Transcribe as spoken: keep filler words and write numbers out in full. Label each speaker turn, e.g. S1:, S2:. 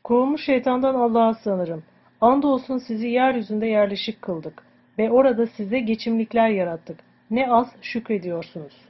S1: Kovulmuş şeytandan Allah'a sığınırım. Andolsun sizi yeryüzünde yerleşik kıldık ve orada size geçimlikler yarattık. Ne az şükrediyorsunuz.